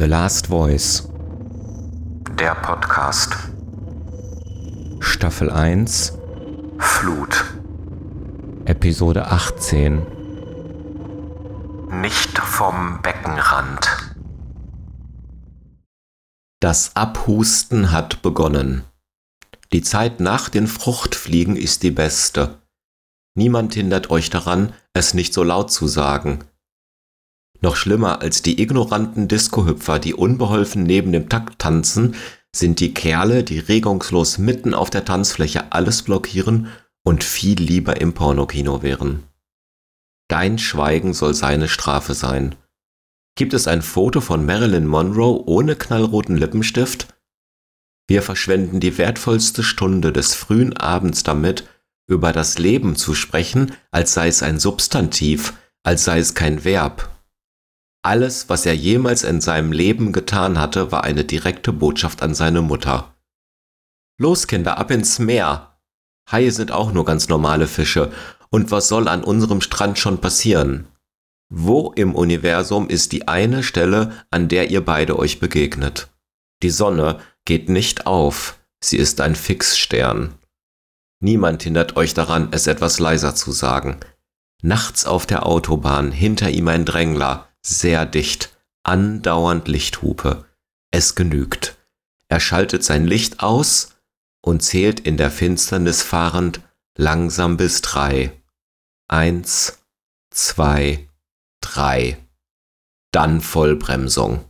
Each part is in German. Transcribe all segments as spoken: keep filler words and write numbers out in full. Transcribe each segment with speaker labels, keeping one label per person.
Speaker 1: The Last Voice.
Speaker 2: Der Podcast.
Speaker 1: Staffel eins.
Speaker 2: Flut.
Speaker 1: Episode achtzehn.
Speaker 2: Nicht vom Beckenrand.
Speaker 3: Das Abhusten hat begonnen. Die Zeit nach den Fruchtfliegen ist die beste. Niemand hindert euch daran, es nicht so laut zu sagen. Noch schlimmer als die ignoranten Discohüpfer, die unbeholfen neben dem Takt tanzen, sind die Kerle, die regungslos mitten auf der Tanzfläche alles blockieren und viel lieber im Pornokino wären. Dein Schweigen soll seine Strafe sein. Gibt es ein Foto von Marilyn Monroe ohne knallroten Lippenstift? Wir verschwenden die wertvollste Stunde des frühen Abends damit, über das Leben zu sprechen, als sei es ein Substantiv, als sei es kein Verb. Alles, was er jemals in seinem Leben getan hatte, war eine direkte Botschaft an seine Mutter. Los, Kinder, ab ins Meer! Haie sind auch nur ganz normale Fische. Und was soll an unserem Strand schon passieren? Wo im Universum ist die eine Stelle, an der ihr beide euch begegnet? Die Sonne geht nicht auf, sie ist ein Fixstern. Niemand hindert euch daran, es etwas leiser zu sagen. Nachts auf der Autobahn, hinter ihm ein Drängler, sehr dicht, andauernd Lichthupe. Es genügt. Er schaltet sein Licht aus und zählt in der Finsternis fahrend langsam bis drei. Eins, zwei, drei. Dann Vollbremsung.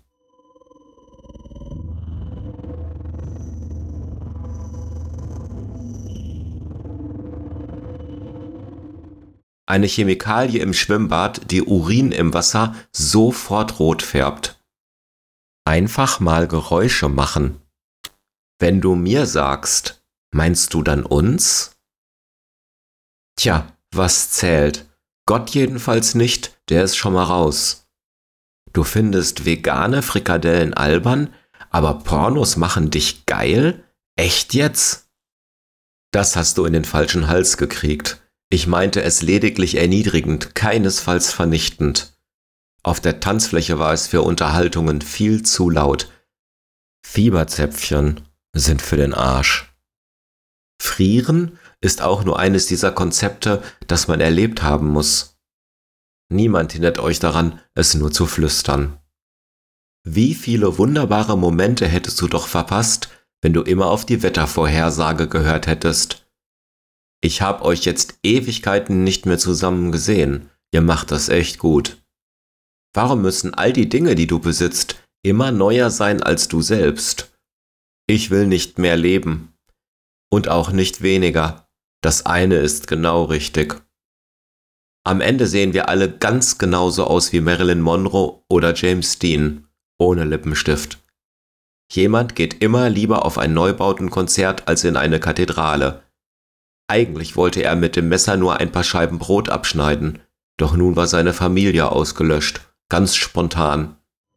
Speaker 3: Eine Chemikalie im Schwimmbad, die Urin im Wasser sofort rot färbt. Einfach mal Geräusche machen. Wenn du mir sagst, meinst du dann uns? Tja, was zählt? Gott jedenfalls nicht, der ist schon mal raus. Du findest vegane Frikadellen albern, aber Pornos machen dich geil? Echt jetzt? Das hast du in den falschen Hals gekriegt. Ich meinte es lediglich erniedrigend, keinesfalls vernichtend. Auf der Tanzfläche war es für Unterhaltungen viel zu laut. Fieberzäpfchen sind für den Arsch. Frieren ist auch nur eines dieser Konzepte, das man erlebt haben muss. Niemand hindert euch daran, es nur zu flüstern. Wie viele wunderbare Momente hättest du doch verpasst, wenn du immer auf die Wettervorhersage gehört hättest. Ich hab euch jetzt Ewigkeiten nicht mehr zusammen gesehen. Ihr macht das echt gut. Warum müssen all die Dinge, die du besitzt, immer neuer sein als du selbst? Ich will nicht mehr leben. Und auch nicht weniger. Das eine ist genau richtig. Am Ende sehen wir alle ganz genauso aus wie Marilyn Monroe oder James Dean, ohne Lippenstift. Jemand geht immer lieber auf ein Neubautenkonzert als in eine Kathedrale. Eigentlich wollte er mit dem Messer nur ein paar Scheiben Brot abschneiden, doch nun war seine Familie ausgelöscht, ganz spontan.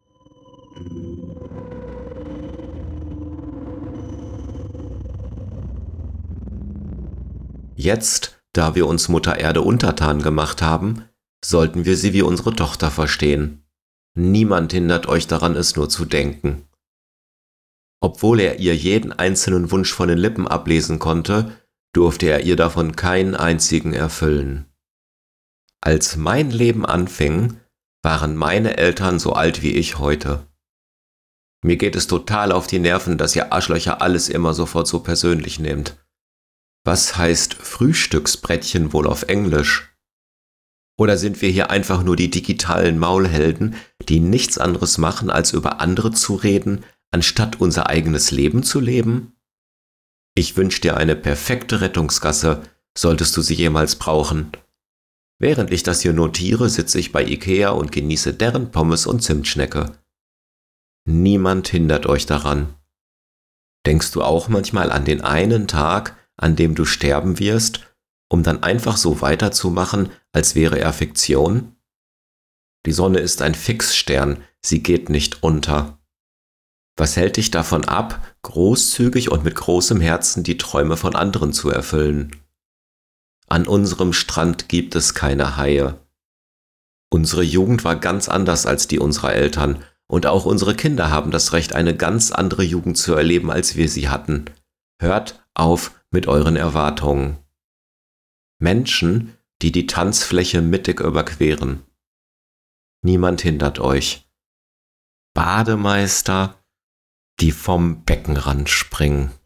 Speaker 3: Jetzt, da wir uns Mutter Erde untertan gemacht haben, sollten wir sie wie unsere Tochter verstehen. Niemand hindert euch daran, es nur zu denken. Obwohl er ihr jeden einzelnen Wunsch von den Lippen ablesen konnte, durfte er ihr davon keinen einzigen erfüllen. Als mein Leben anfing, waren meine Eltern so alt wie ich heute. Mir geht es total auf die Nerven, dass ihr Arschlöcher alles immer sofort so persönlich nehmt. Was heißt Frühstücksbrettchen wohl auf Englisch? Oder sind wir hier einfach nur die digitalen Maulhelden, die nichts anderes machen, als über andere zu reden, anstatt unser eigenes Leben zu leben? Ich wünsche dir eine perfekte Rettungsgasse, solltest du sie jemals brauchen. Während ich das hier notiere, sitze ich bei Ikea und genieße deren Pommes und Zimtschnecke. Niemand hindert euch daran. Denkst du auch manchmal an den einen Tag, an dem du sterben wirst, um dann einfach so weiterzumachen, als wäre er Fiktion? Die Sonne ist ein Fixstern, sie geht nicht unter. Was hält dich davon ab, großzügig und mit großem Herzen die Träume von anderen zu erfüllen? An unserem Strand gibt es keine Haie. Unsere Jugend war ganz anders als die unserer Eltern Und auch unsere Kinder haben das Recht, eine ganz andere Jugend zu erleben, als wir sie hatten. Hört auf mit euren Erwartungen. Menschen, die die Tanzfläche mittig überqueren. Niemand hindert euch. Bademeister, die vom Beckenrand springen.